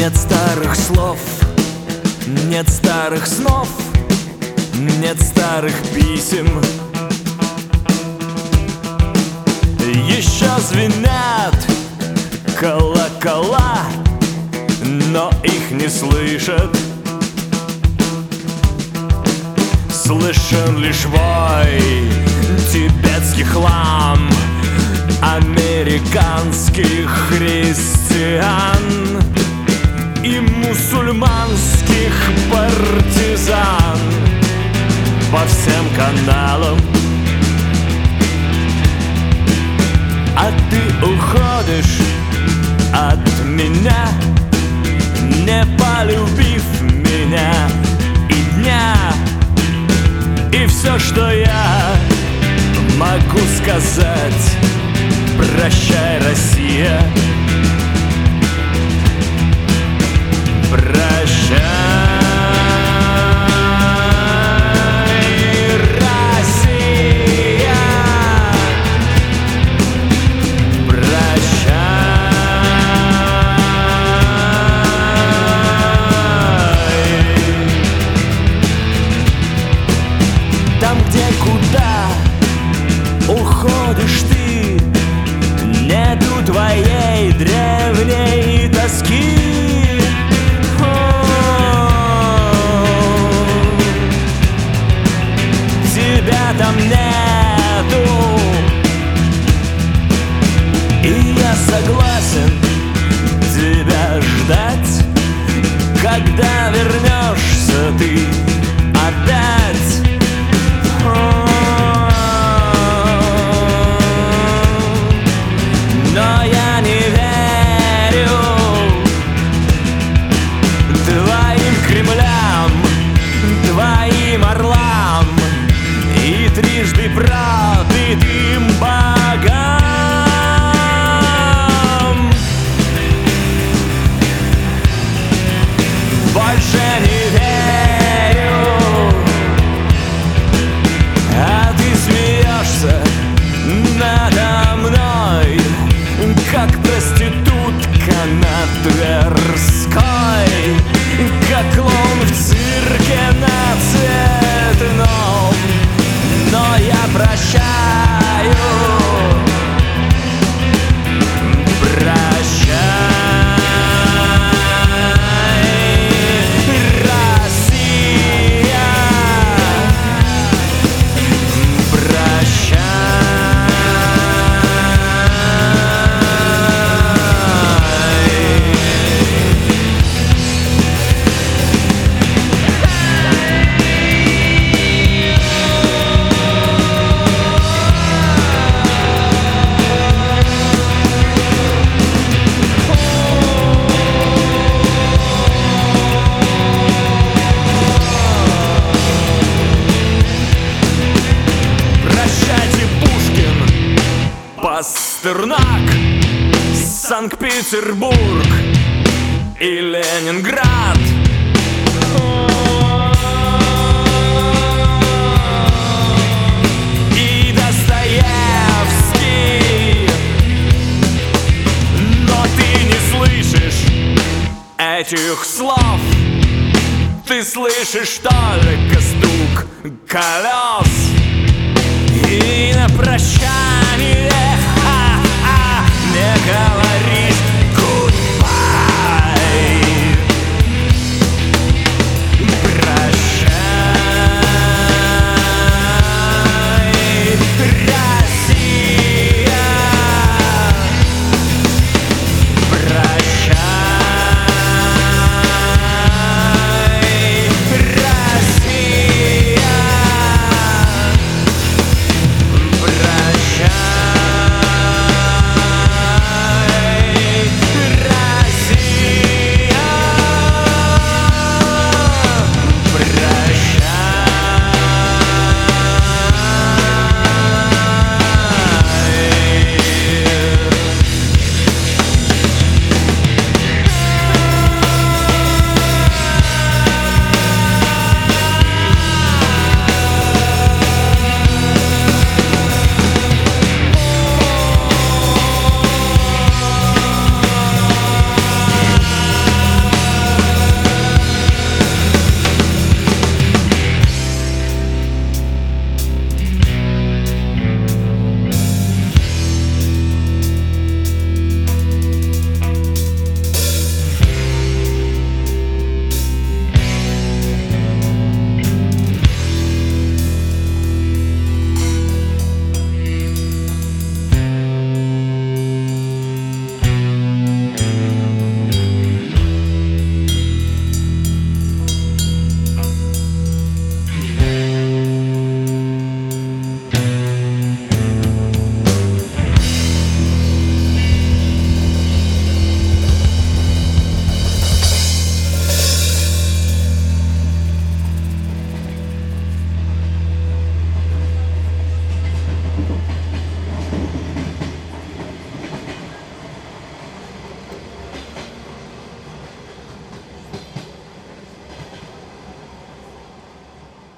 Нет старых слов, нет старых снов, нет старых писем. Еще звенят колокола, но их не слышат. Слышен лишь вой тибетских лам, американских христиан и мусульманских партизан по всем каналам. А ты уходишь от меня, не полюбив меня и дня. И все, что я могу сказать: прощай, Россия. Прощай, Россия. Прощай. Там, где куда уходишь ты, нету твоей древней тоски. Тебя там нету, и я согласен тебя ждать, когда вернешься ты опять. Но я не верю твоим Кремлям, твоим орлам и трижды пробитым богам. Больше не верю, а ты смеешься надо мной, как проститутка на Тверской, как клоун в цирке на Цветном. Но я прощаю. Прощай, Россия. Прощай. Пастернак, Санкт-Петербург и Ленинград. И Достоевский. Но ты не слышишь этих слов, ты слышишь только стук колес. И на прощание